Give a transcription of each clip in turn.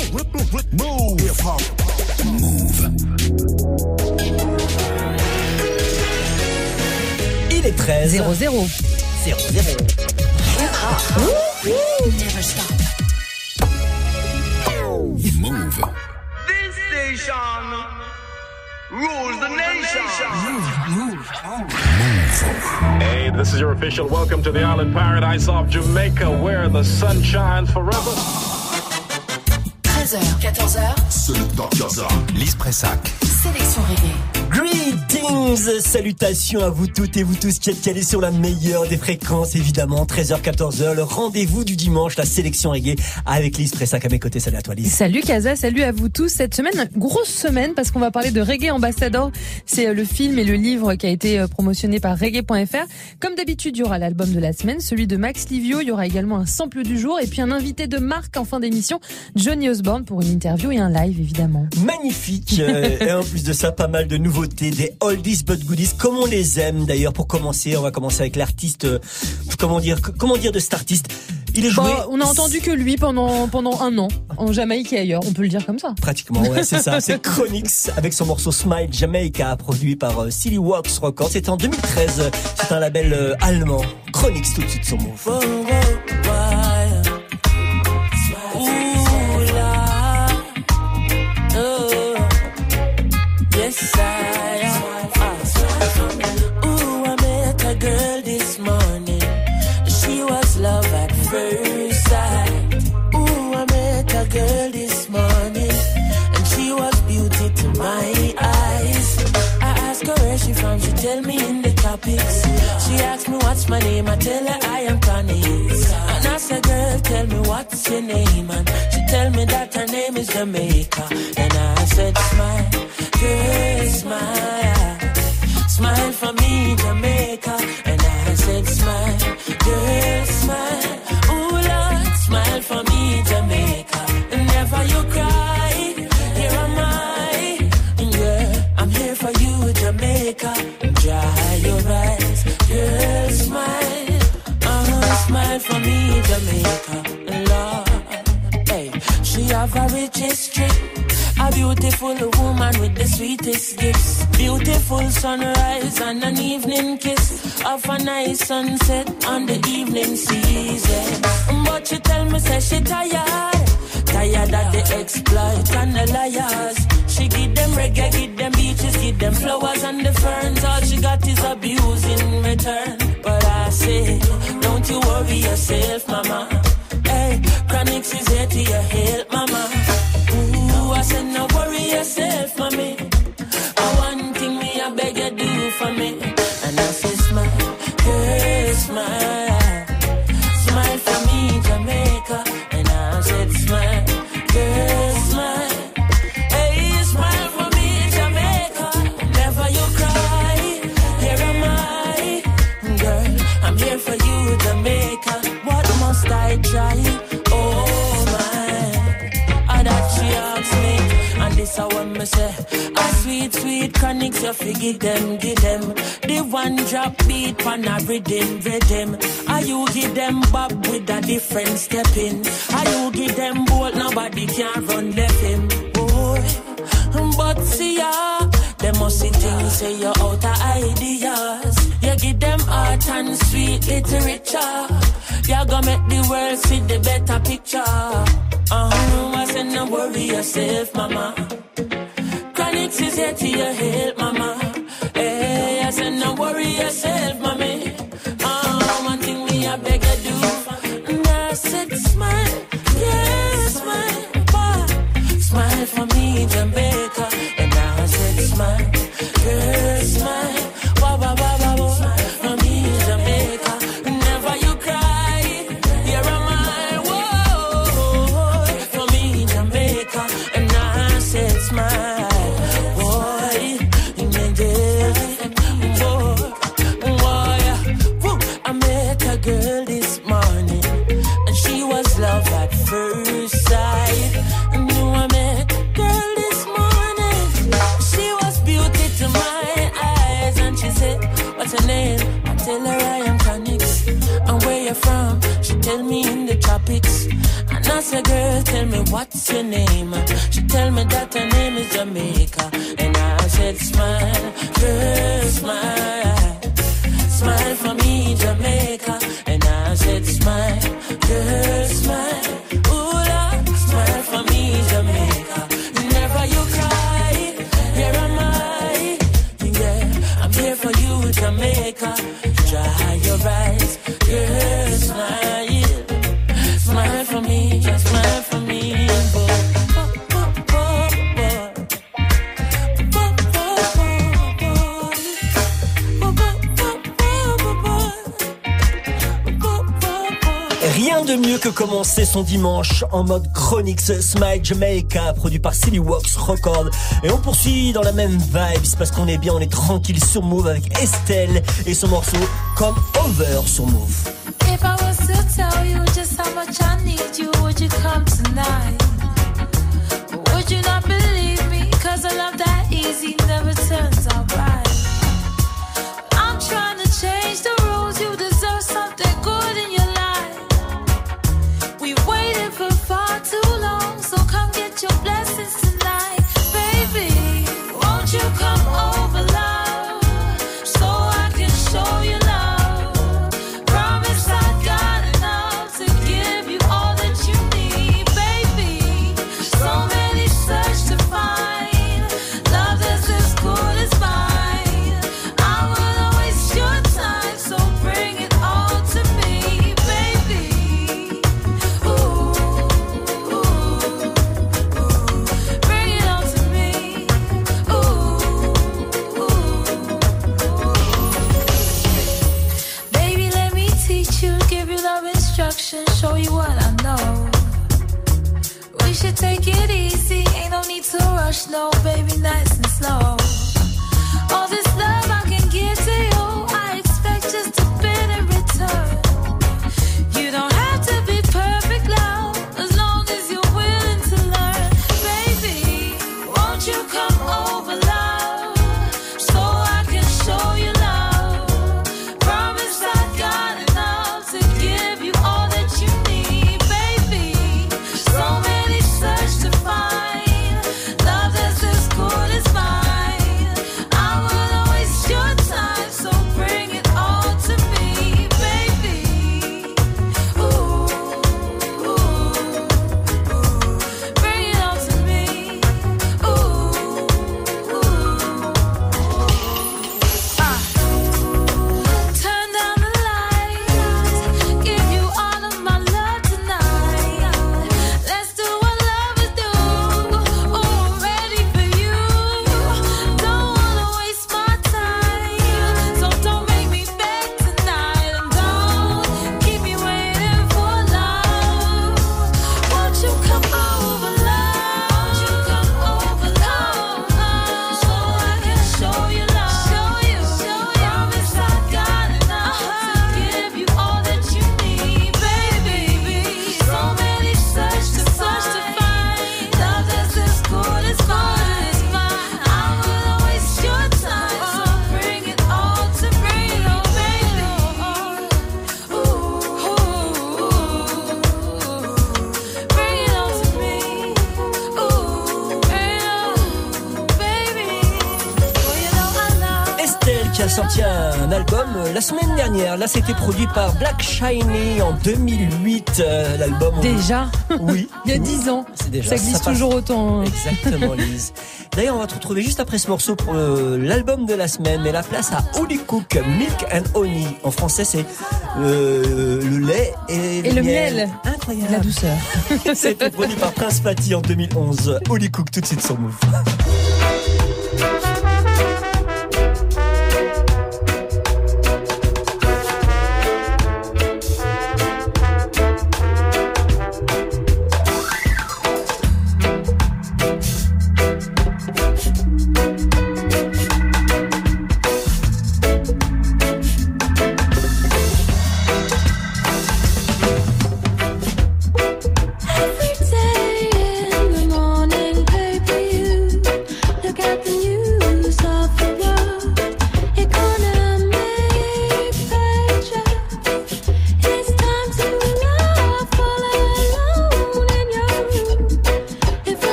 Il est 13. 0-0. 0-0. Never stop. Move. This station rules the nation. Hey, this is your official welcome to the island paradise of Jamaica, where the sun shines forever. 13h, 14h. Seul dans Casa. Lise Pressac. Sélection reggae. Greetings, salutations à vous toutes et vous tous qui êtes calés sur la meilleure des fréquences, évidemment, 13h, 14h, le rendez-vous du dimanche, la sélection reggae avec Lise Pressac à mes côtés. Salut à toi Lise. Salut Casa, salut à vous tous. Cette semaine, grosse semaine parce qu'on va parler de Reggae Ambassador. C'est le film et le livre qui a été promotionné par reggae.fr. Comme d'habitude, il y aura l'album de la semaine, celui de Max Livio. Il y aura également un sample du jour et puis un invité de marque en fin d'émission, Johnny Osborne, pour une interview et un live évidemment. Magnifique. Et en plus de ça, pas mal de nouveautés, des oldies but goodies, comme on les aime d'ailleurs. Pour commencer, on va commencer avec l'artiste, comment dire de cet artiste. Il est joué. On a entendu que lui pendant un an, en Jamaïque et ailleurs, on peut le dire comme ça. Pratiquement, ouais, c'est ça. C'est Chronix avec son morceau Smile Jamaica, produit par Silly Works Records. C'était en 2013. C'est un label allemand. Chronix tout de suite sur Move. Tell me in the topics. She asked me what's my name, I tell her I am Connie. And I said, girl, tell me what's your name. And she tell me that her name is Jamaica. And I said, smile, girl, smile. Smile for me, Jamaica. And I said, smile, girl, smile. Ooh, Lord, smile for me, Jamaica. And never you cry, here am I. Yeah, I'm here for you, Jamaica. Dry your eyes, girl, smile. Smile for me, Jamaica, Lord. Hey, she have a rich history. A beautiful woman with the sweetest gifts. Beautiful sunrise and an evening kiss of a nice sunset on the evening season. But she tell me, say she tired. Tired of the exploit and the liars. She give them reggae, give them beaches, give them flowers and the ferns. All she got is abuse in return. But I say, don't you worry yourself, mama. Hey, Chronix is here to your help, mama. Ooh, I said, no worry yourself, mommy. One thing me, I beg you do for me. And I say, smile, girl, smile. Smile for me, Jamaica. And I said, smile, girl, smile. Hey, smile for me, Jamaica. Never you cry, here am I. Girl, I'm here for you, Jamaica. What must I try? Oh, my. That she asked me, and this I want me say. A sweet, sweet Chronix, you forgive them, give them. The one drop beat on a rhythm. Are you give them bob with a different step in? Are you give them bolt, nobody can run left him. Boy, but see ya, they must see things, say you're out of ideas. You give them art and sweet literature. You're gonna make the world see the better picture. I said, no worry yourself, mama. Chronix is here to your help, mama. Hey, I said, no worry yourself, mommy. One thing me, I beg you do. And I said, smile, yeah, smile, boy. Smile for me, Jamaica. And I said, smile, girl, smile. Wah, wah, wah, wah, wah. For me, Jamaica. Never you cry, here am I. Whoa, for me, Jamaica. And I said, smile. Girl this morning, and she was love at first sight. And you I met girl this morning, she was beauty to my eyes. And she said, what's her name? I tell her I am Chronix. And where you from? She tell me in the tropics. And And I said, girl, tell me what's your name? She tell me that her name is Jamaica. And I said, smile, girl, smile. Smile for me, Jamaica. And I said, smile, girl, smile. Ooh, Lord, smile for me, Jamaica. Never you cry, here am I. Yeah, I'm here for you, Jamaica. Dry your eyes, girl, smile. Smile for me, just smile for me. Rien de mieux que commencer son dimanche en mode Chronix Smile Jamaica, produit par Silly Wax Records. Et on poursuit dans la même vibe, c'est parce qu'on est bien, on est tranquille sur Move avec Estelle et son morceau Come Over sur Move. If I was to tell you just how much I need you, would you come tonight? Or would you not believe me? Cause a love that easy never turns out right. I'm trying to change the rules, you deserve something good in your life. We waited for far too long, so come get your blessings tonight. Baby, won't you come over, love, so I can show you love. Promise I got enough to give you all that you need, baby. So many search to find love that's as good as mine. I wouldn't waste your time, so bring it all to me, baby. Ooh, ooh, ooh. Bring it all to me. Ooh, ooh, ooh. Baby, let me teach you, give you love instruction, show you what I know. We should take it easy, ain't no need to rush, no, baby, nice and slow. All this love I can give to you, I expect just a bit in return. You don't have to be perfect, love, as long as you're willing to learn. Baby, won't you come over, love, so I can show you love. Promise I got enough to give you all that you need, baby. So many search to find love that's as good as mine. I wouldn't waste your time, so bring it all to me, baby. Ooh, ooh, ooh. Bring it all to me. Ooh, ooh. Turn down the lights, give you all of my love tonight. Let's do what lovers do. Oh, I'm ready for you. Don't wanna waste my time, so don't make me beg tonight. And don't keep me waiting for love. Won't you come over, love? Won't you come over, love, so I can show you love. Promise I got enough to give you all that you need, baby. So many search to find love that's as good as mine. I wouldn't waste your time, so bring it all to me, baby. Ooh, ooh, bring it all to me. Ooh, baby. Oh, you know I love. Estelle qui a sorti un album la semaine dernière. Là, c'était produit par Black Shiny en 2008. L'album. Déjà Oui. Il y a 10 ans. C'est déjà, ça glisse ça passe. toujours autant. Hein. Exactement, Lise. D'ailleurs, on va te retrouver juste après ce morceau pour l'album de la semaine. Mais la place à Holy Cook, Milk and Honey. En français, c'est le lait et le miel. Incroyable. La douceur. C'était produit par Prince Fatty en 2011. Holy Cook, tout de suite sur Move. Every day in the morning, baby, you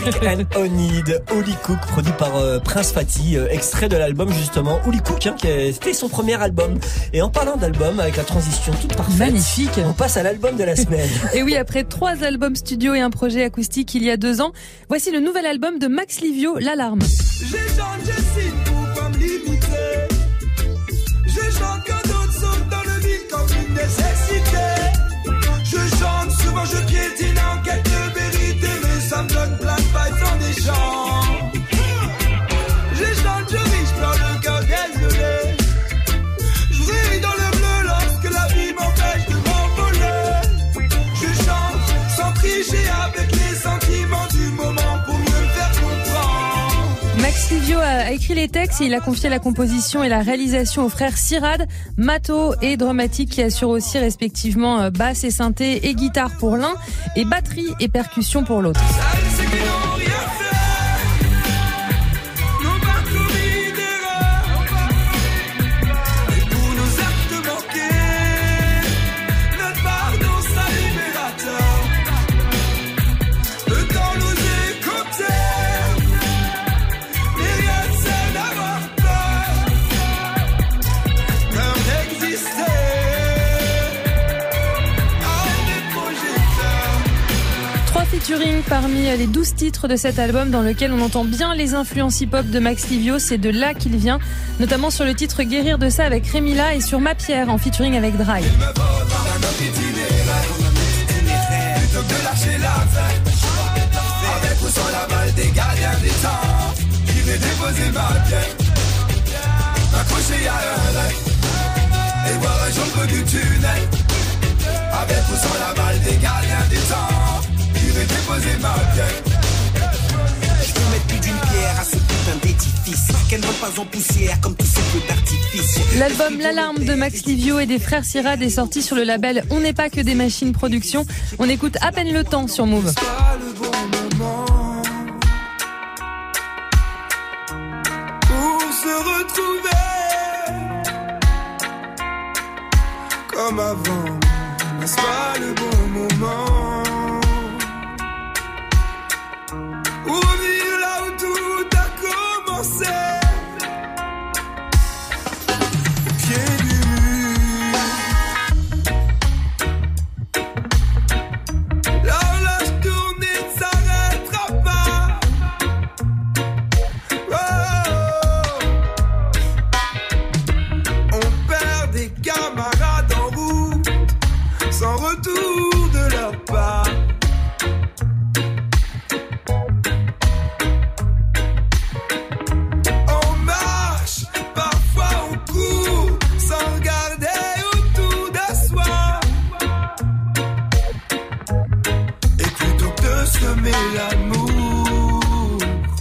Milk and Honey de Holly Cook, produit par Prince Fatty, extrait de l'album justement Holly Cook, hein, c'était son premier album. Et en parlant d'album, avec la transition toute parfaite, magnifique, on passe à l'album de la semaine. Et oui, après 3 albums studio et un projet acoustique il y a 2 ans, voici le nouvel album de Max Livio, L'Alarme. Je chante, je signe pour pas me limiter. Je chante quand d'autres sautent dans le vide comme une nécessité. Je chante, souvent je piétine en quête de vérité, mais ça me donne plein de vibes en échange. Je chante, je ris, je pleure le cœur désolé. Je ris dans le bleu lorsque la vie m'empêche de m'envoler. Je chante sans tricher avec les sentiments du moment pour mieux le faire comprendre. Max Livio a écrit les textes et il a confié la composition et la réalisation aux frères Sirad, Mato et Dramatique qui assurent aussi respectivement basse et synthé et guitare pour l'un et batterie et percussion pour l'autre. Featuring parmi les 12 titres de cet album dans lequel on entend bien les influences hip-hop de Max Livio, c'est de là qu'il vient, notamment sur le titre Guérir de ça avec Rémila et sur Ma Pierre en featuring avec Dry. Avec ou sans la balle des gardiens des temps, qui vais déposer ma pierre, m'accrocher à un lac et voir un jour le bout du tunnel. Avec ou sans la balle des gardiens des temps, qui vais déposer ma pierre. Je peux mettre plus d'une pierre à ce putain d'édifice, qu'elle ne vole pas en poussière comme tous ces feux d'artifice. L'album L'Alarme de Max Livio et des frères Sirad est sorti sur le label On n'est pas que des machines production. On écoute À peine le temps sur Move. C'est pas le bon moment pour se retrouver comme avant. N'est-ce pas le bon moment pour revenir là où tout a commencé? Pied du mur, l'horloge tourne et ne s'arrêtera pas. Oh, on perd des camarades en route sans retour de leur part. On marche, parfois on court, sans regarder autour de soi. Et plutôt que de semer l'amour,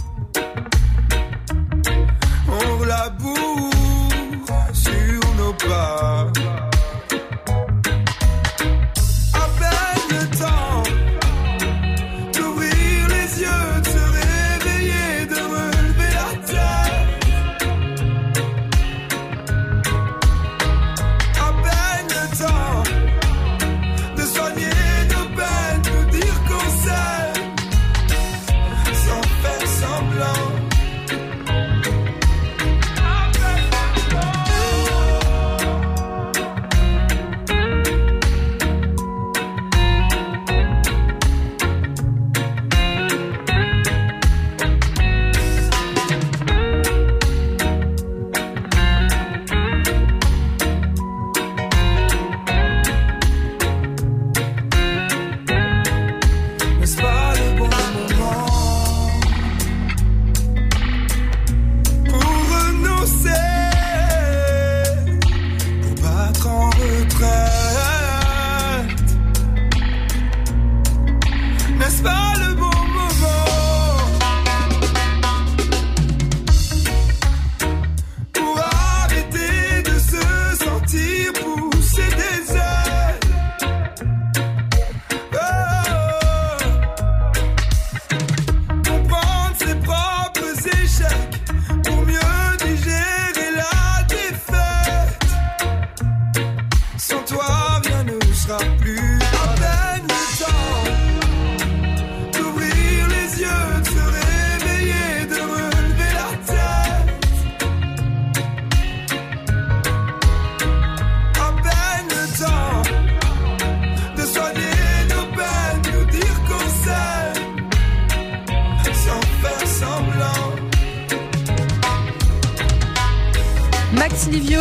on laboure sur nos pas. À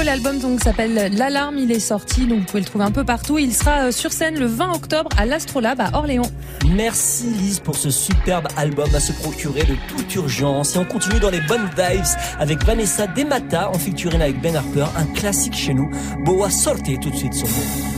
Livio, l'album donc s'appelle L'Alarme, il est sorti, donc vous pouvez le trouver un peu partout. Il sera sur scène le 20 octobre à l'Astrolabe à Orléans. Merci Lise pour ce superbe album à se procurer de toute urgence. Et on continue dans les bonnes vibes avec Vanessa De Mata en featuring avec Ben Harper, un classique chez nous. Boa Sorte tout de suite sur Move.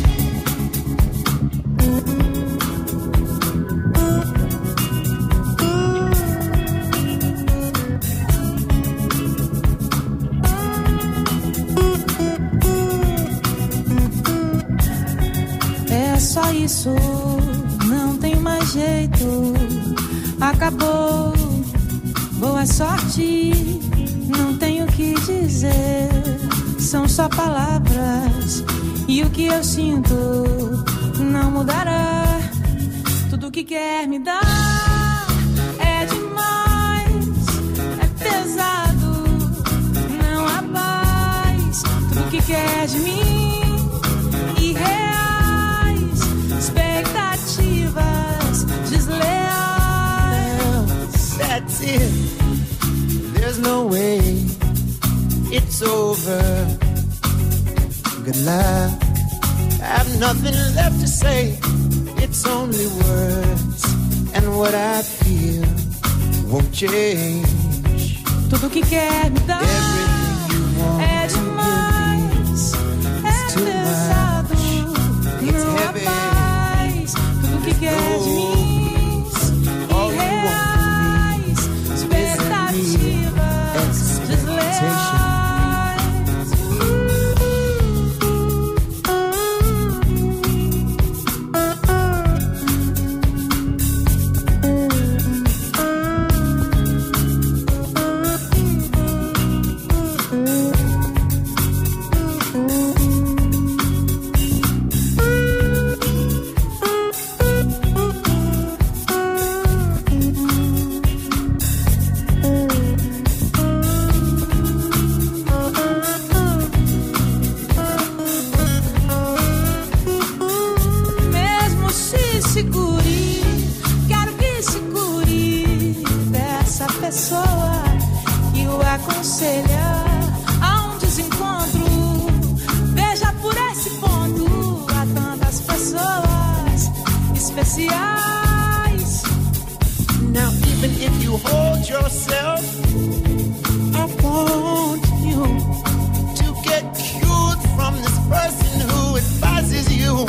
Só isso, não tem mais jeito. Acabou, boa sorte, não tenho o que dizer. São só palavras e o que eu sinto não mudará. Tudo que quer me dar é demais, é pesado, não há paz. Tudo que quer de mim irreal. Expectativas desleais. That's it. There's no way it's over. Good luck. I have nothing left to say. It's only words, and what I feel won't change. Tudo que quer me dar é demais, é pesado, não há paz. Tudo que quer de mim, irreais, expectativas desleais. Now even if you hold yourself, I want you to get cured from this person who advises you.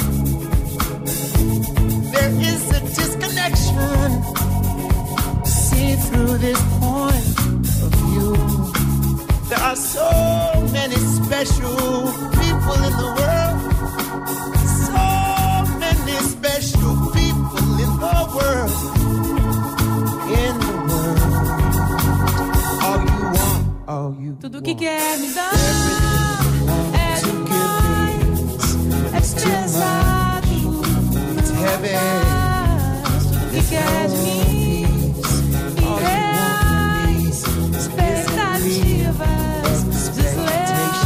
There is a disconnection. See through this point of view. There are so many special people in the world. So many special people in the world. In the world. All you want, all you Tudo want. que quer me dar é demais, é pesado, It's heavy. tudo que quer de mim, irreais, expectativas desleais.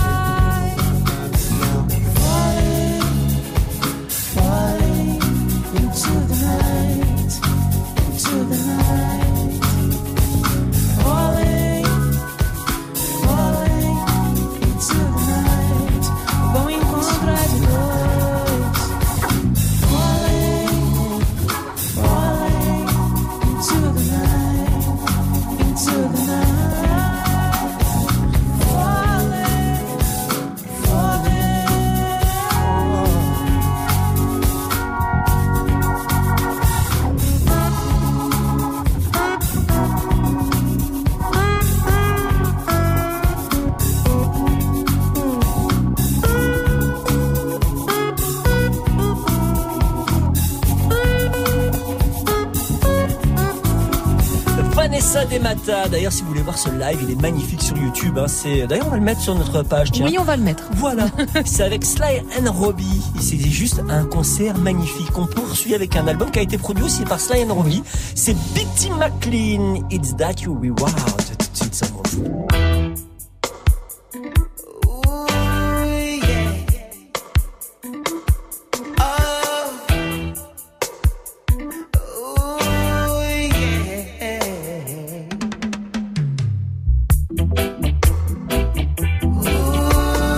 Falling into the night, into the night. Falling into the night. Bom encontro é de dois. Falling into the night, into the night. Falling. Vanessa De Mata. D'ailleurs, si vous voulez voir ce live, il est magnifique sur YouTube. D'ailleurs, on va le mettre sur notre page. Tiens. Oui, on va le mettre. Voilà. C'est avec Sly and Robbie. C'est juste un concert magnifique. On poursuit avec un album qui a été produit aussi par Sly and Robbie. C'est Bitty McLean. It's That You Reward. Tout de suite, ça m'en fout. Ooh,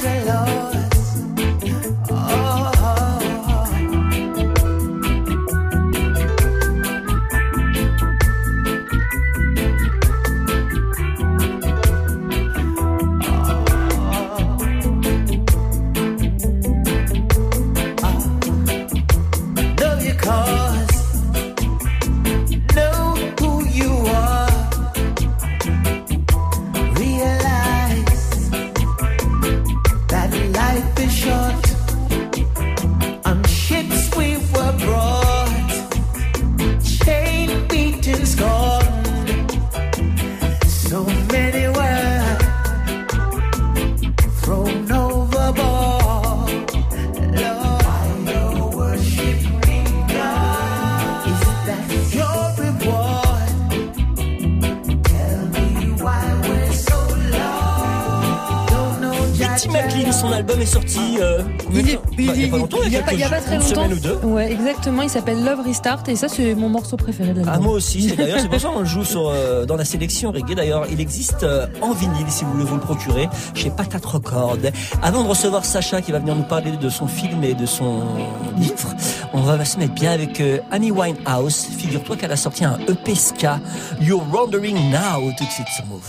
Son album est sorti il y a pas longtemps, il y a pas très longtemps. Une semaine ou deux. Ouais, exactement. Il s'appelle Love Restart et ça c'est mon morceau préféré de l'album. Ah moi aussi. D'ailleurs c'est pour ça qu'on le joue dans la sélection reggae. D'ailleurs il existe en vinyle si vous voulez vous le procurer chez Patate Records. Avant de recevoir Sacha qui va venir nous parler de son film et de son livre, on va se mettre bien avec Amy Winehouse. Figure-toi qu'elle a sorti un EP ska. You're Wondering Now tout de suite sur Move.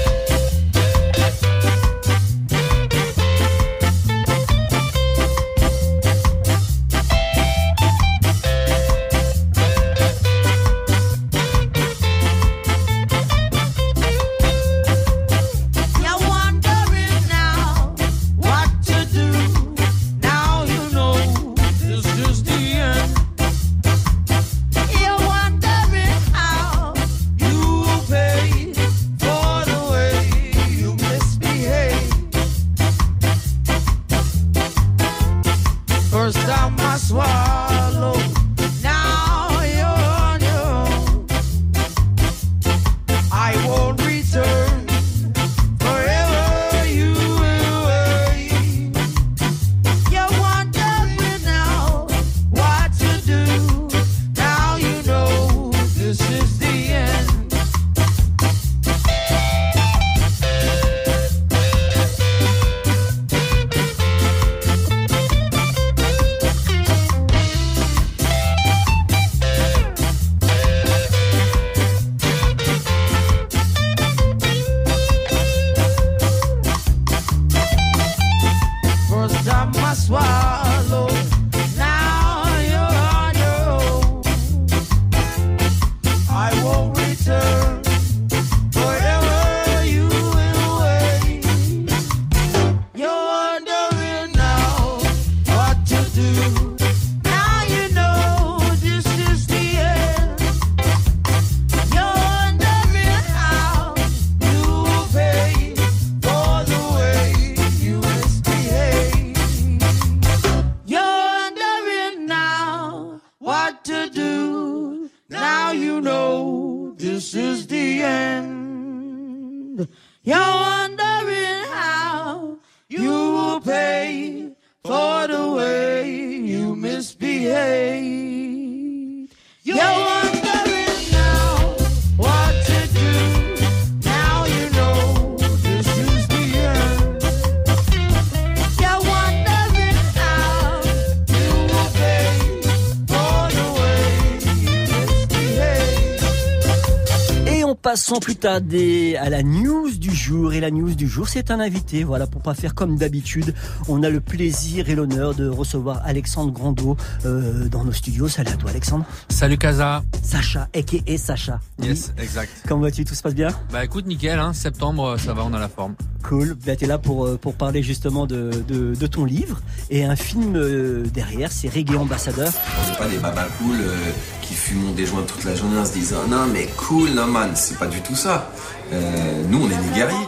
Passons plus tard à la news du jour. Et la news du jour, c'est un invité. Voilà, pour pas faire comme d'habitude, on a le plaisir et l'honneur de recevoir Alexandre Grando dans nos studios. Salut à toi, Alexandre. Salut Casa. Sacha, a.k.a. Sacha. Yes, oui. Exact. Comment vas-tu? Tout se passe bien? Bah écoute, nickel. Septembre, ça va, on a la forme. Cool. Bah, t'es là pour parler justement de ton livre et un film derrière. C'est Reggae Ambassadeur. On n'est pas des babas cool qui fument des joints toute la journée en se disant non mais cool, non man, c'est pas du tout ça. Nous on est des guerriers.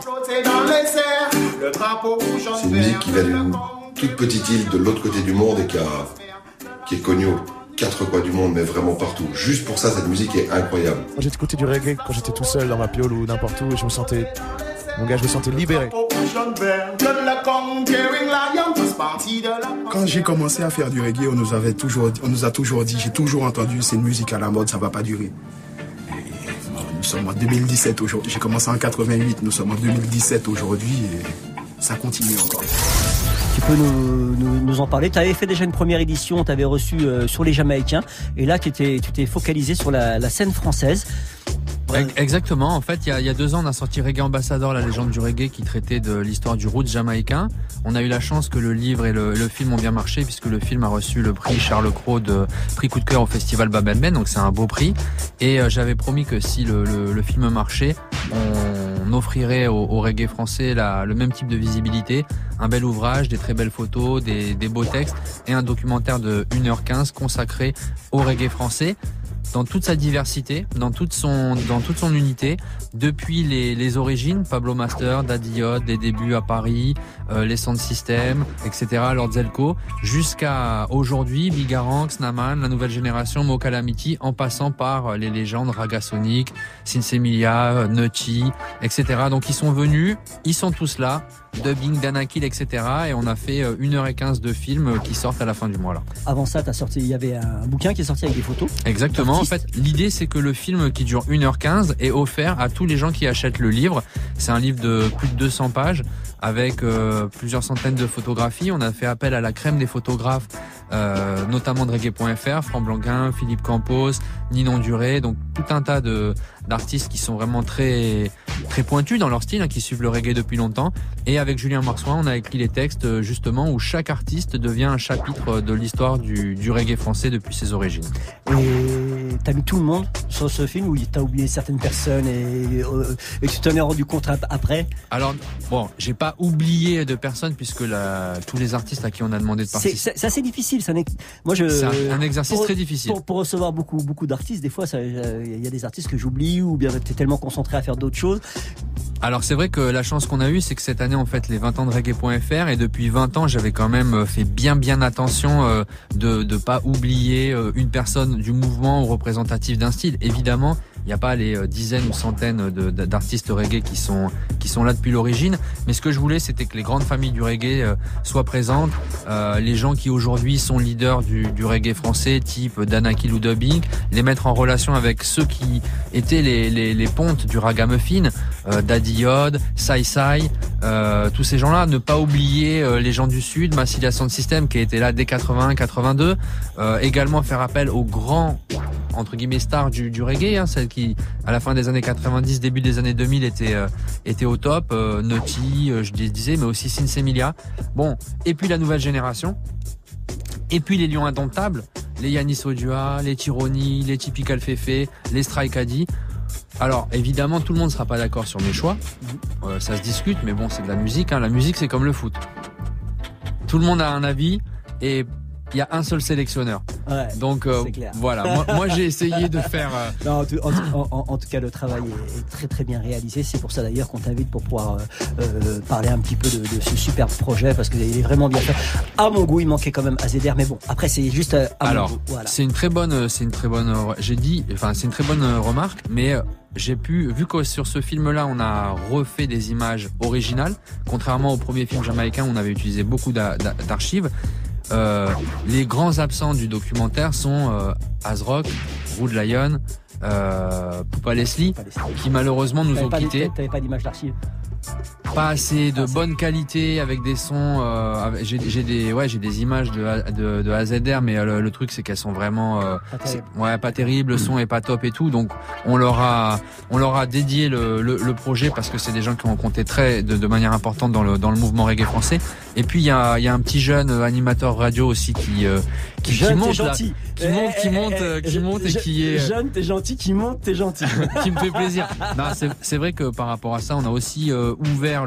C'est une musique qui vient d'une toute petite île de l'autre côté du monde et qui est connue aux quatre coins du monde, mais vraiment partout. Juste pour ça, cette musique est incroyable. J'ai écouté du reggae quand j'étais tout seul dans ma piole ou n'importe où et je me sentais libéré. Quand j'ai commencé à faire du reggae, on nous a toujours dit, j'ai toujours entendu, c'est une musique à la mode, ça va pas durer. Et nous sommes en 2017 aujourd'hui. J'ai commencé en 88, nous sommes en 2017 aujourd'hui. Et ça continue encore. Tu peux nous en parler. Tu avais fait déjà une première édition, tu avais reçu sur les Jamaïcains, et là tu t'es focalisé sur la scène française. Exactement. En fait, il y a 2 ans, on a sorti Reggae Ambassador, la légende du reggae, qui traitait de l'histoire du roots jamaïcain. On a eu la chance que le livre et le film ont bien marché, puisque le film a reçu le prix Charles Cros de prix coup de cœur au festival Bab El Ben, donc c'est un beau prix. Et j'avais promis que si le film marchait, on offrirait au reggae français le même type de visibilité, un bel ouvrage, des très belles photos, des beaux textes et un documentaire de 1h15 consacré au reggae français, dans toute sa diversité, dans toute son unité, depuis les origines, Pablo Master, Daddy Yod, les débuts à Paris, les Sound System, etc., Lord Zelko, jusqu'à aujourd'hui, Bigarang, Snaman, la nouvelle génération, Mo Calamity, en passant par les légendes Raga Sonic, Sinsemilia, Nutty, etc. Donc ils sont venus, ils sont tous là, dubbing, Danakil, etc. Et on a fait 1h15 de films qui sortent à la fin du mois là. Avant ça, il y avait un bouquin qui est sorti avec des photos. Exactement. En fait, l'idée c'est que le film qui dure 1h15 est offert à tous les gens qui achètent le livre. C'est un livre de plus de 200 pages avec plusieurs centaines de photographies. On a fait appel à la crème des photographes, notamment de Reggae.fr, Franck Blanquin, Philippe Campos, Ninon Duré, donc tout un tas d'artistes qui sont vraiment très très pointus dans leur style, qui suivent le reggae depuis longtemps. Et avec Julien Marsoin, on a écrit les textes justement où chaque artiste devient un chapitre de l'histoire du reggae français depuis ses origines. Et t'as mis tout le monde sur ce film, ou t'as oublié certaines personnes et tu t'en es rendu compte après? Alors bon, j'ai pas oublié de personnes puisque tous les artistes à qui on a demandé de participer. C'est assez difficile. C'est un exercice très difficile. Pour recevoir beaucoup d'artistes, des fois il y a des artistes que j'oublie, ou bien t'es tellement concentré à faire d'autres choses. Alors c'est vrai que la chance qu'on a eue, c'est que cette année on fête les 20 ans de Reggae.fr, et depuis 20 ans j'avais quand même fait bien attention de pas oublier une personne du mouvement ou représentative d'un style. Évidemment, il n'y a pas les dizaines ou centaines d'artistes reggae qui sont là depuis l'origine, mais ce que je voulais, c'était que les grandes familles du reggae soient présentes, les gens qui aujourd'hui sont leaders du reggae français, type Danakil ou Dubbing, les mettre en relation avec ceux qui étaient les pontes du ragamuffin, Daddy Yod, Sai Sai, tous ces gens-là. Ne pas oublier les gens du Sud, Massilia Sound System qui était là dès 81-82, également faire appel aux grands entre guillemets stars du reggae, celles qui à la fin des années 90, début des années 2000 étaient au top, Nutty, je disais, mais aussi Sinsemilia. Bon, et puis la nouvelle génération, et puis les lions indomptables, les Yanis Odua, les Tironi, les Typical Fefe, les Strike Addy. Alors évidemment tout le monde ne sera pas d'accord sur mes choix, ça se discute, mais bon, c'est de la musique, la musique c'est comme le foot, tout le monde a un avis et il y a un seul sélectionneur. Ouais, donc voilà, moi j'ai essayé de faire Non, en tout cas le travail est très très bien réalisé. C'est pour ça d'ailleurs qu'on t'invite pour pouvoir parler un petit peu de ce superbe projet, parce qu'il est vraiment bien fait. À mon goût, il manquait quand même AZR, mais bon, après c'est juste mon goût. Voilà. C'est une très bonne remarque, mais j'ai vu que sur ce film-là, on a refait des images originales, contrairement au premier film jamaïcain où on avait utilisé beaucoup d'archives. Les grands absents du documentaire sont Azrock, Rude Lion, Poupa Leslie, qui malheureusement nous ont quittés. T'avais pas d'image d'archives? Pas assez de bonne qualité avec des sons. J'ai des images de AZR, mais le truc c'est qu'elles sont vraiment pas terribles. Le son est pas top et tout. Donc on leur a dédié le projet, parce que c'est des gens qui ont compté de manière importante dans le mouvement reggae français. Et puis il y a un petit jeune animateur radio aussi qui monte là, qui monte et qui est jeune, t'es gentil, qui monte, t'es gentil. Qui me fait plaisir. Non, c'est vrai que par rapport à ça, on a aussi ouvert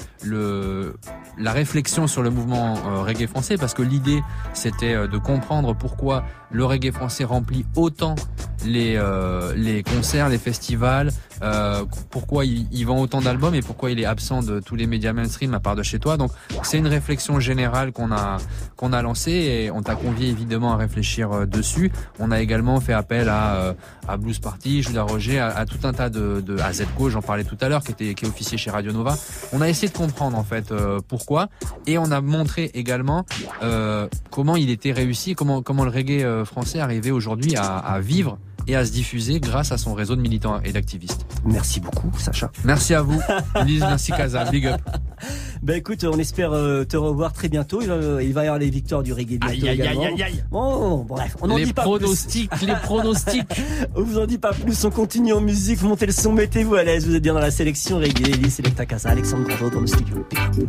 la réflexion sur le mouvement reggae français, parce que l'idée c'était de comprendre pourquoi le reggae français remplit autant les concerts, les festivals, pourquoi il vend autant d'albums et pourquoi il est absent de tous les médias mainstream à part de chez toi. Donc c'est une réflexion générale qu'on a lancée, et on t'a convié évidemment à réfléchir dessus. On a également fait appel à Blues Party, Judas Roger, à tout un tas à Zelko, j'en parlais tout à l'heure, qui est officier chez Radio Nova. On a essayé de comprendre en fait pourquoi, et on a montré également comment il était réussi, comment le reggae français arrivait aujourd'hui à vivre et à se diffuser grâce à son réseau de militants et d'activistes. Merci beaucoup, Sacha. Merci à vous, Lise, merci Kaza, big up. Bah écoute, on espère te revoir très bientôt. Il va y avoir les victoires du reggae bientôt également. Bon, bref, on en dit pas pronostics, les pronostics. On vous en dit pas plus, on continue en musique, vous montez le son, mettez-vous à l'aise, vous êtes bien dans la sélection reggae, Ellie Selecta Casa, Alexandre Grandot dans le studio.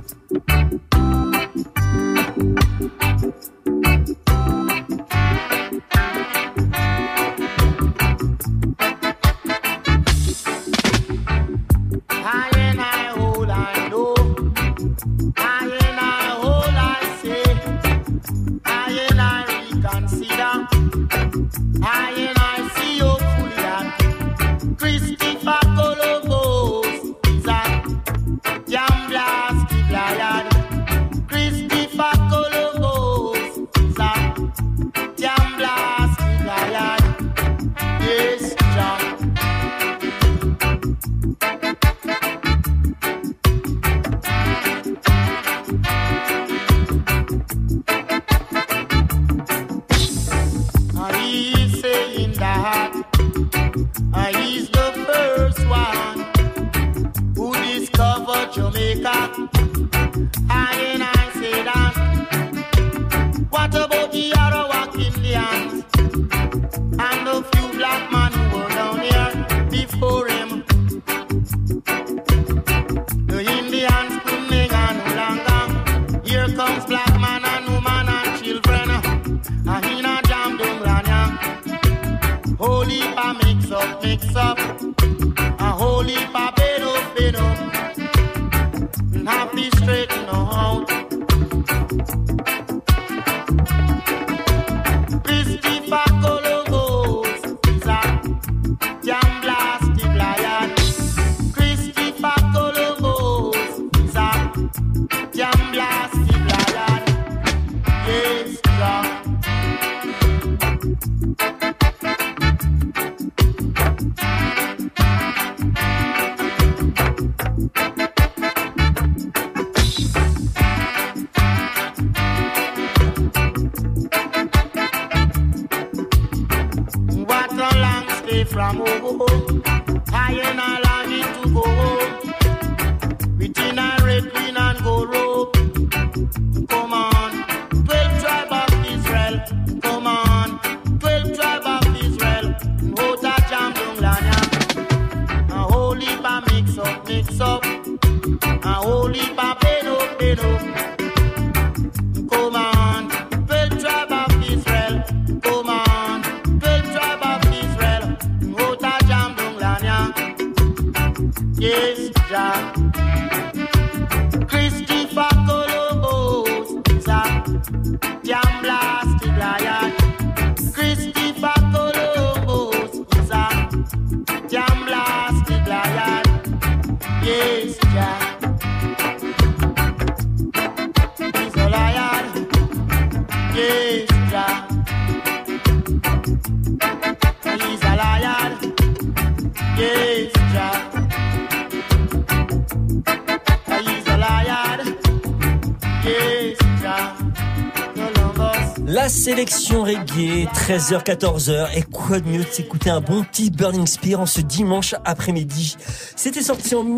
Sélection reggae, 13h, 14h. Et quoi de mieux de s'écouter un bon petit Burning Spear en ce dimanche après-midi. C'était sorti en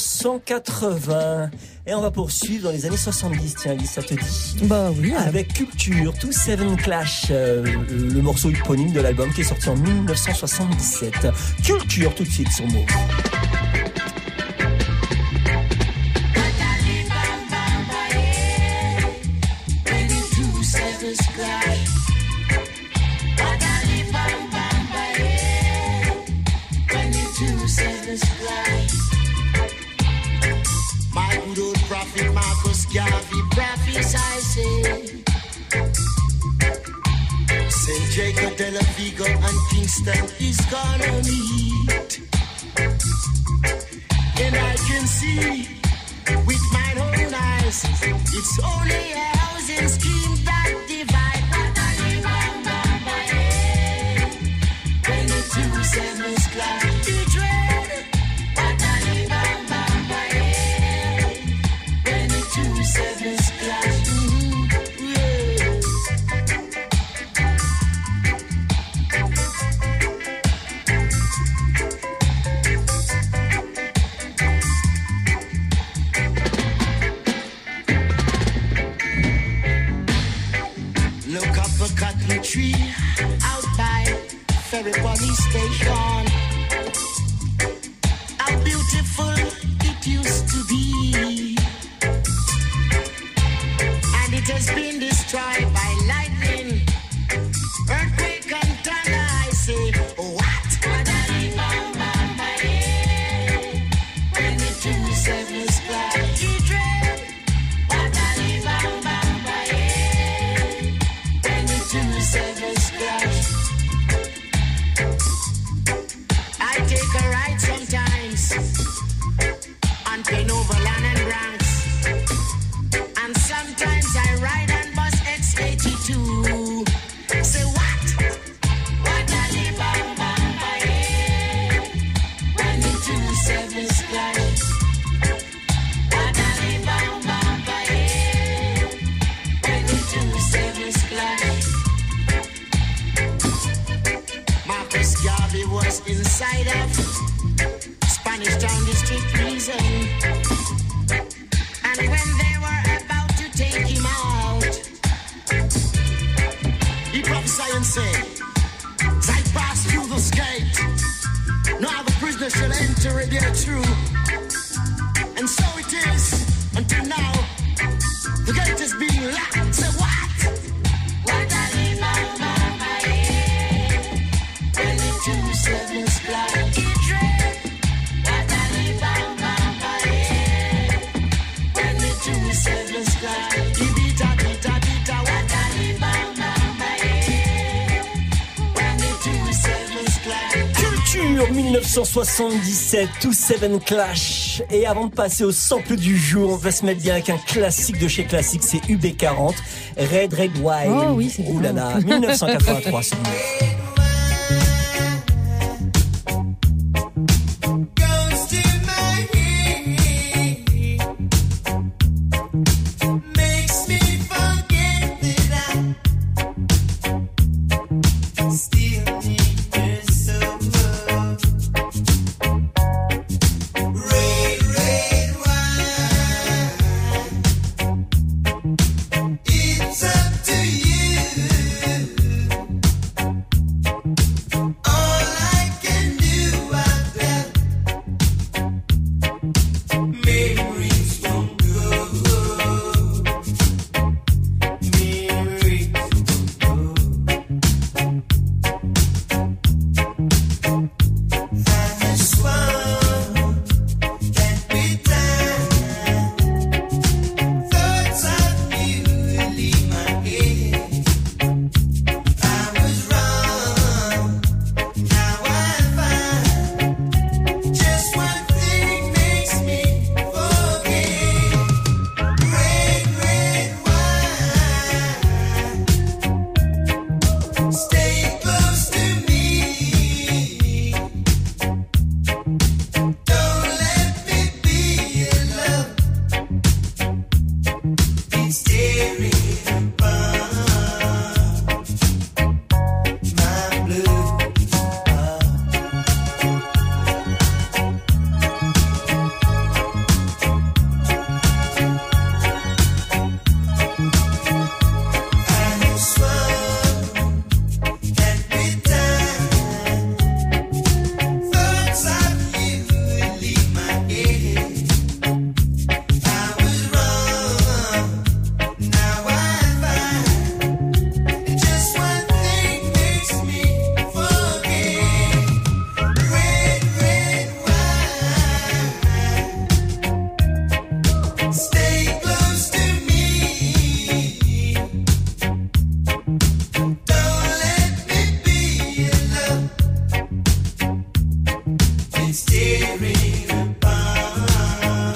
1980. Et on va poursuivre dans les années 70. Tiens, Alice, ça te dit? Bah oui. Avec Culture, 2-7 Clash, le morceau éponyme de l'album qui est sorti en 1977. Culture, tout de suite sur Move. St. Jacob, Del Vigo, and Kingston is gonna meet. And I can see with my own eyes, it's only a housing scheme that divide. When the 2-7's clash, the dread. When the 2-7's clash. tree out by Ferry Police Station. How beautiful it used to be, and it has been destroyed by lightning, earthquake and thunder. I say, what? When the 27 splash, when the 27 splash. I take a ride sometimes on Penoverland and Bronx, and sometimes I ride on bus X82. Say what? What a bam bam bam, when the 27 splash. What a bam bam bam, when the 27 splash. Marcus Garvey was inside of Spanish Town District Prison, and when they were about to take him out, he prophesied and said, as I pass through this gate, no other prisoner shall enter again through. And so it is until now. The gate is being locked. Say what? What a bam bam bam, when the 27 splash. What a bam bam bam, when the 27 splash. Bita bita bita, what a bam bam bam, when the 27 splash. Culture 1977, 27 Clash. Et avant de passer au sample du jour, on va se mettre bien avec un classique de chez classique, c'est UB40, Red Red Wine. Oh oui, c'est ouh là là, 1983. c'est Makes me forget that I still need your support. Red, red wine. It's up to you. All I can do, I bet. Memories won't go. Memories won't go. I just want that big time. Thoughts of you leave my head. I was wrong, now I find just one thing makes me forget. Red, red wine. Stay close to me. Don't let me be alone. It's tearing apart my blue heart. I swore that with time, thoughts of you would leave my head. I was wrong, now I find just one thing makes me forget. Red, red wine. Stay close to me. Don't let me be alone. It's tearing apart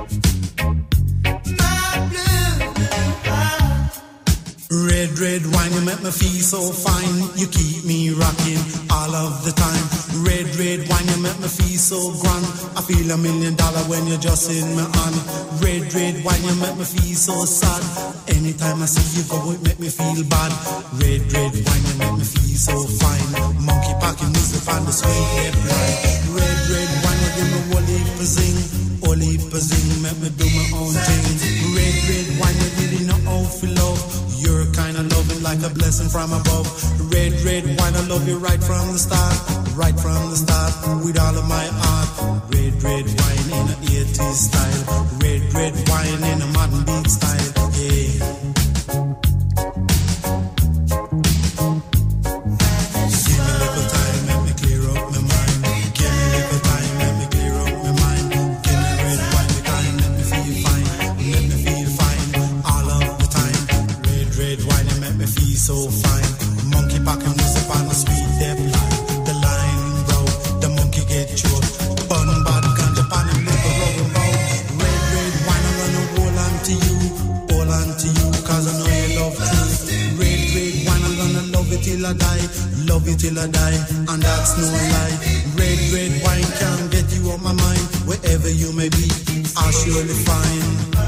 my blue heart. Red, red wine, you make me feel so fine. You keep me rocking all of the time. Red, red wine, you make me feel so grand. I feel $1 million when you're just in my hand. Red, red wine, you make me feel so sad. Anytime I see you go, it make me feel bad. Red, red wine, you make me feel so fine. Monkey packing music on the swing head line. Red, red wine, you give me whole heap of zing. Whole heap of zing, make me do my own thing. Red, red wine, you really know how to love. You're kind of loving like like a blessing from above. Red, red wine, I love you right from the start. Right from the start, with all of my heart. Red, red wine in a 80s style. Red, red wine in a modern beat style. Yeah. So fine, monkey packing music on the street, they the line road, the monkey get choked, bun bad ganja pan and liquor rubber bow. Red, red wine, I'm gonna hold on to you, cause I know you love truth. Red, red wine, I'm gonna love it till I die, and that's no lie. Red, red wine can get you on my mind, wherever you may be, I'll surely find,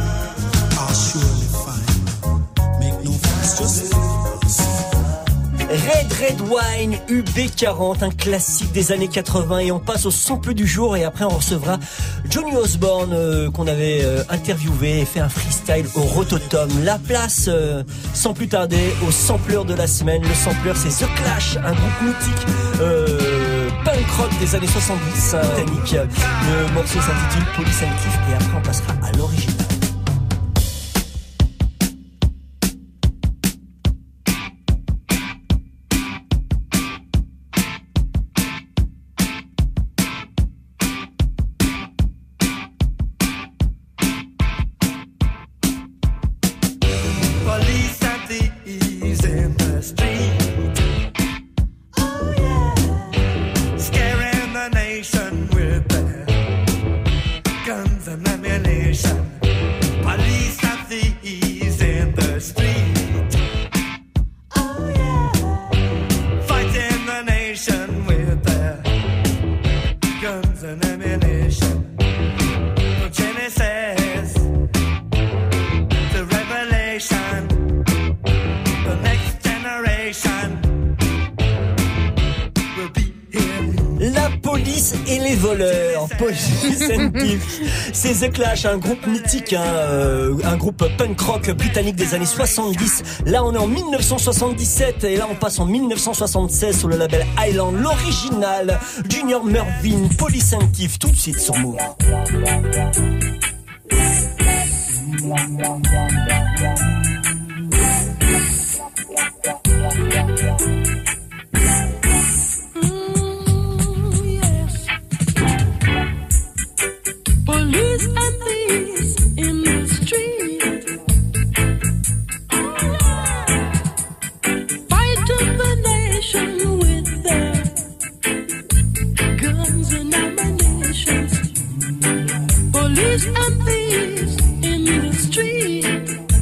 make no fuss, just Red Wine, UB40, un classique des années 80, et on passe au sample du jour, et après on recevra Johnny Osborne qu'on avait interviewé et fait un freestyle au Rototom. La place, sans plus tarder, au sampleur de la semaine. Le sampleur, c'est The Clash, un groupe mythique punk rock des années 70 britannique. Le morceau s'intitule Police and Thief, et après on passera à l'original. C'est The Clash, un groupe mythique, un groupe punk rock britannique des années 70. Là, on est en 1977 et là, on passe en 1976 sur le label Island. L'original, Junior Murvin, Police and Thief, tout de suite sur Move. Police and thieves in the street, fighting the nation with their guns and ammunition. Police and thieves in the street,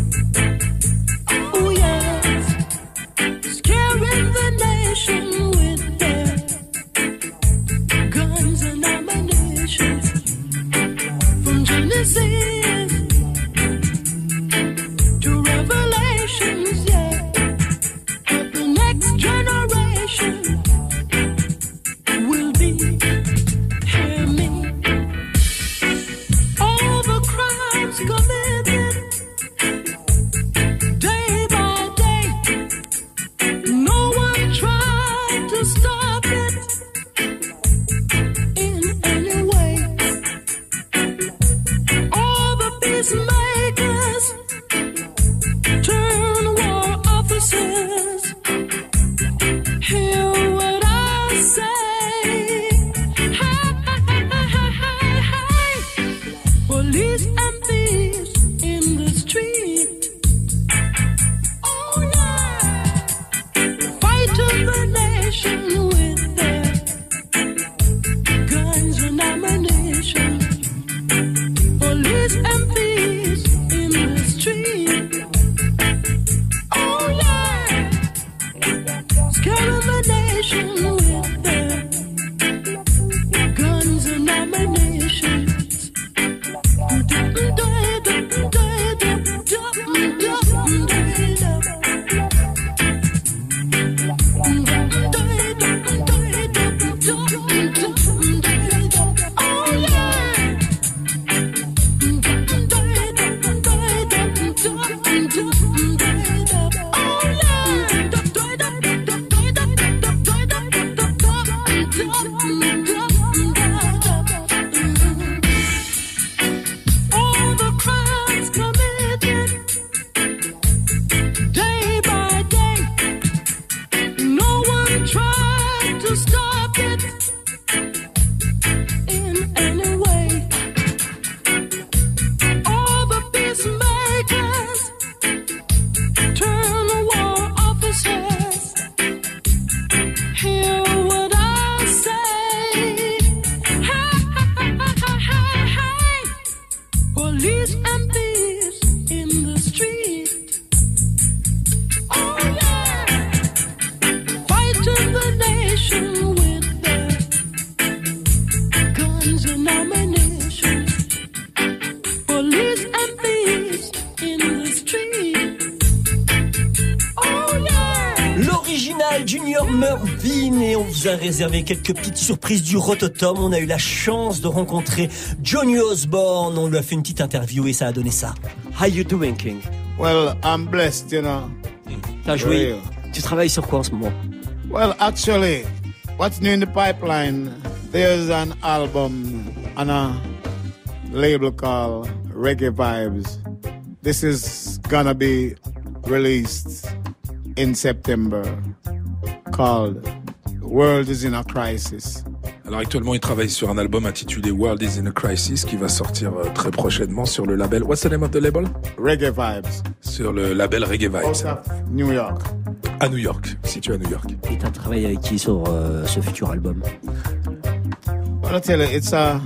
A réservé quelques petites surprises du Rototom. On a eu la chance de rencontrer Johnny Osborne. On lui a fait une petite interview et ça a donné ça. How you doing, King? Well, I'm blessed, you know. T'as joué. Tu travailles sur quoi en ce moment? Well, actually, what's new in the pipeline? There's an album on a label called Reggae Vibes. This is gonna be released in September, called World is in a Crisis. Alors actuellement, il travaille sur un album intitulé World is in a Crisis qui va sortir très prochainement sur le label. What's the name of the label? Reggae Vibes. Sur le label Reggae Vibes. New York. À New York, situé à New York. Et t'as travaillé avec qui sur ce futur album? Well, I tell you, it's a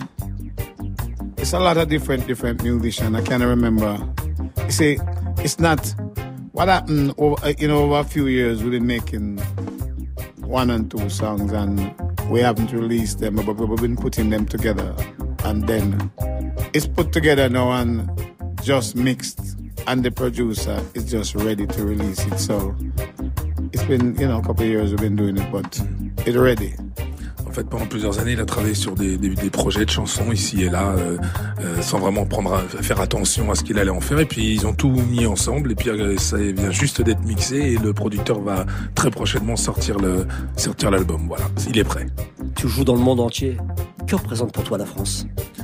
lot of different musicians. I can't remember. You see, it's not what happened over a few years. We've been making 1 and 2 songs and we haven't released them, but we've been putting them together, and then it's put together now and just mixed, and the producer is just ready to release it. So it's been, a couple of years we've been doing it, but it's ready. En fait, pendant plusieurs années, il a travaillé sur des projets de chansons ici et là, sans vraiment faire attention à ce qu'il allait en faire. Et puis, ils ont tout mis ensemble. Et puis, ça vient juste d'être mixé. Et le producteur va très prochainement sortir l'album. Voilà, il est prêt. Tu joues dans le monde entier. Que représente pour toi la France?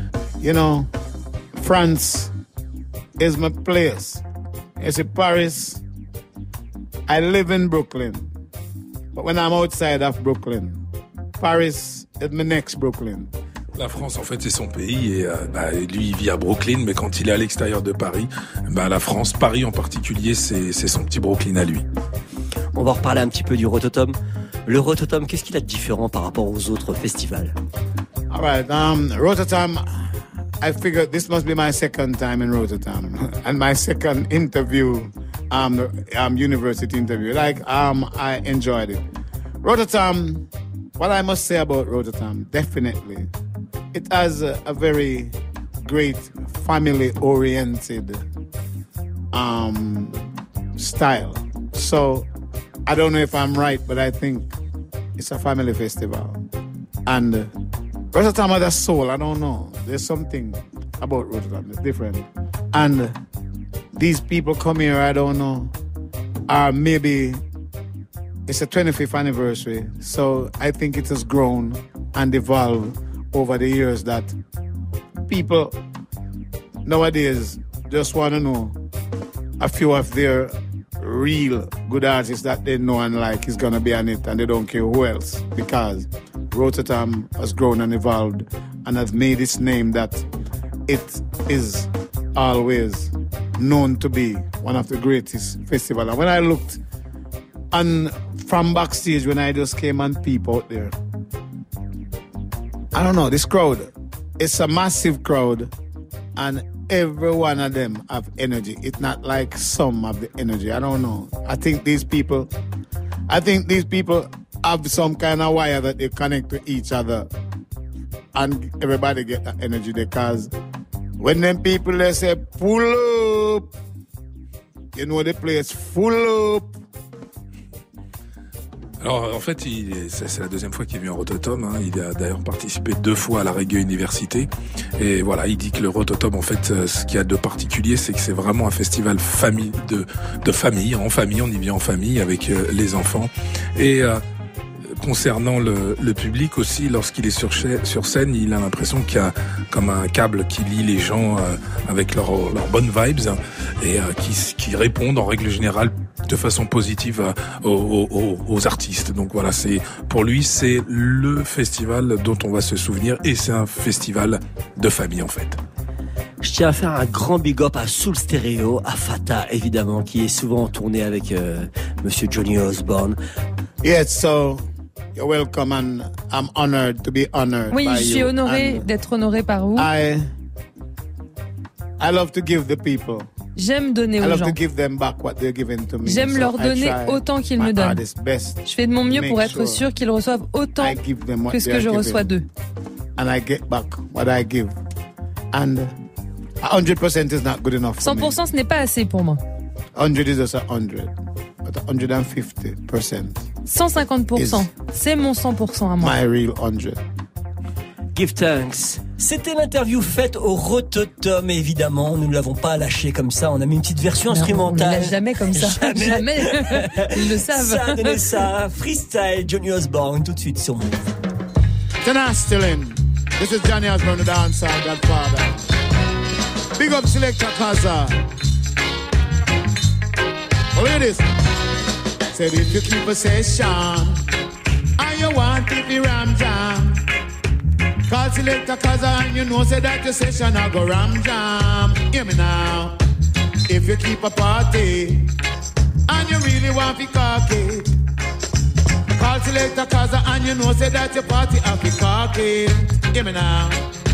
France is my place. It's in Paris. I live in Brooklyn. But when I'm outside of Brooklyn, Paris is my next Brooklyn. La France, en fait, c'est son pays et lui, il vit à Brooklyn, mais quand il est à l'extérieur de Paris, la France, Paris en particulier, c'est son petit Brooklyn à lui. On va reparler un petit peu du Rototom. Le Rototom, qu'est-ce qu'il a de différent par rapport aux autres festivals? All right, Rototom, I figured this must be my second time in Rototom and my second interview, university interview. I enjoyed it. Rototom, what I must say about Rototom, definitely, it has a very great family-oriented style. So, I don't know if I'm right, but I think it's a family festival. And Rototom has a soul, I don't know. There's something about Rototom that's different. And these people come here, I don't know, maybe it's a 25th anniversary, so I think it has grown and evolved over the years that people nowadays just want to know a few of their real good artists that they know and like is going to be on it, and they don't care who else, because Rototom has grown and evolved and has made its name that it is always known to be one of the greatest festivals. And when I looked from backstage, when I just came and peep out there, I don't know, this crowd, it's a massive crowd, and every one of them have energy. It's not like some have the energy. I don't know. I think these people have some kind of wire that they connect to each other, and everybody get that energy, because when them people, they say, pull up, you know the place full up. Alors en fait, c'est la deuxième fois qu'il est venu en Rototom. Hein. Il a d'ailleurs participé 2 fois à la Reggae Université. Et voilà, il dit que le Rototom, en fait, ce qu'il y a de particulier, c'est que c'est vraiment un festival famille de famille. En famille, on y vient en famille avec les enfants. Et concernant le public aussi, lorsqu'il est sur scène, il a l'impression qu'il y a comme un câble qui lie les gens avec leurs bonnes vibes et qui répondent en règle générale de façon positive aux artistes. Donc voilà, pour lui, c'est le festival dont on va se souvenir et c'est un festival de famille en fait. Je tiens à faire un grand big up à Soul Stereo, à Fata évidemment, qui est souvent en tournée avec Monsieur Johnny Osborne. Yes, so you're welcome and I'm honored to be honored. Oui, by je suis you. honoré d'être honoré par vous. I love to give the people. J'aime donner I aux love gens. to give them back what they're giving to me. J'aime So leur I donner try autant qu'ils my me donnent. hardest best Je fais de mon mieux to pour make être sure sûr qu'ils reçoivent autant I give them what que ce they que are je giving. reçois d'eux. And I get back what I give. And 100% is not good enough for me. 100% ce n'est pas assez pour moi. 100 is just 100. But 150%. 150%, c'est mon 100% à moi. My real 100. Give thanks. C'était l'interview faite au Rototom, évidemment. Nous ne l'avons pas lâché comme ça. On a mis une petite version instrumentale. On ne lâche jamais comme ça. Jamais. Ils le savent. Ça a donné ça. Freestyle, Johnny Osborne, tout de suite sur Move. Tonight still in. This is Johnny Osborne, the dancer, Godfather. Big up Selector Kaza. Oh, look at this. Said if you keep a session and you want it be ram jam, call Selector Kaza and you know say that your session a go ram jam. Hear me now. If you keep a party and you really want to cocky, call Selector Kaza and you know say that your party have to cocky. Hear me now.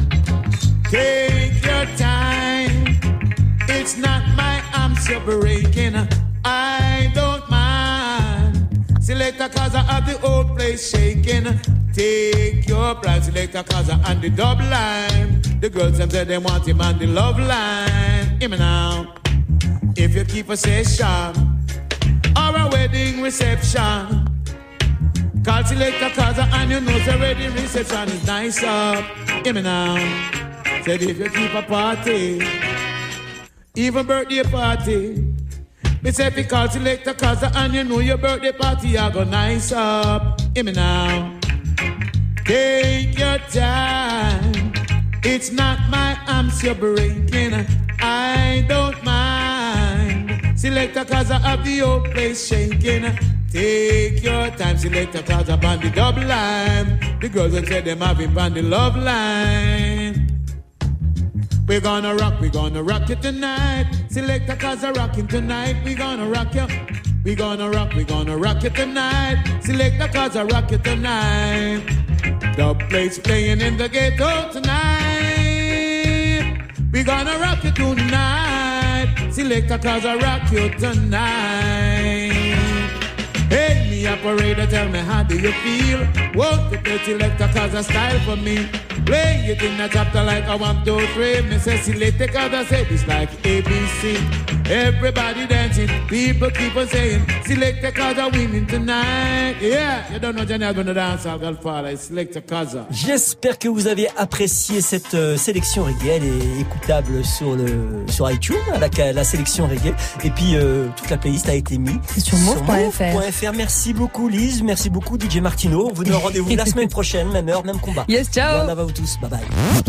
Take your time. It's not my arms you're breaking. I don't mind. Selector Kaza at the old place shaking. Take your pride, Selector Kaza and the double line. The girls them say they want him on the love line. Hear me now. If you keep a session or a wedding reception, call Selector Kaza and you know the wedding reception is nice up. Hear me now. Said if you keep a party, even birthday party, me say if you call Selector Kaza and you know your birthday party, I go nice up. Hear me now. Take your time. It's not my arms you're breaking. I don't mind. Selector Kaza of the old place shaking. Take your time, Selector Kaza on the double line. The girls will say them have him on the love line. We're gonna rock you tonight. Selector Kaza rocking tonight. We're gonna rock you. We're gonna rock you tonight. Selector Kaza rock you tonight. The place playing in the ghetto tonight. We're gonna rock you tonight. Selector Kaza rock you tonight. Hey, me operator, tell me how do you feel? Won't you play Selector Kaza style for me? Play it in a chapter like a 1, 2, 3. Me say Selector Kaza say this like ABC. Everybody dancing, people keep on saying Selector Kaza winning tonight. Yeah, you don't know Johnny Osborne the dancer, Godfather, it's Selector Kaza. J'espère que vous avez apprécié cette sélection reggae. Elle est écoutable sur iTunes, la sélection reggae. Et puis toute la playlist a été mise sur move.fr. Merci beaucoup Lise, merci beaucoup DJ Martino. On vous donne rendez-vous la semaine prochaine, même heure, même combat. Yes, ciao. Bon, à vous tous, bye bye.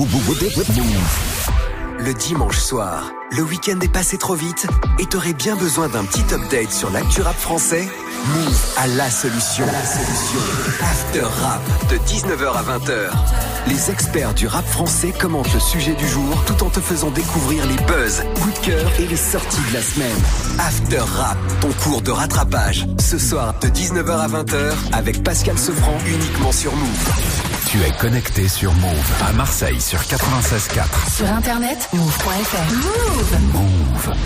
Le dimanche soir, le week-end est passé trop vite et t'aurais bien besoin d'un petit update sur l'actu rap français? Move a la solution. After Rap, de 19h à 20h. Les experts du rap français commentent le sujet du jour tout en te faisant découvrir les buzz, coups de cœur et les sorties de la semaine. After Rap, ton cours de rattrapage. Ce soir, de 19h à 20h, avec Pascal Sefranc, uniquement sur Move. Tu es connecté sur Move à Marseille sur 96.4. Sur internet, move.fr. Move. Move.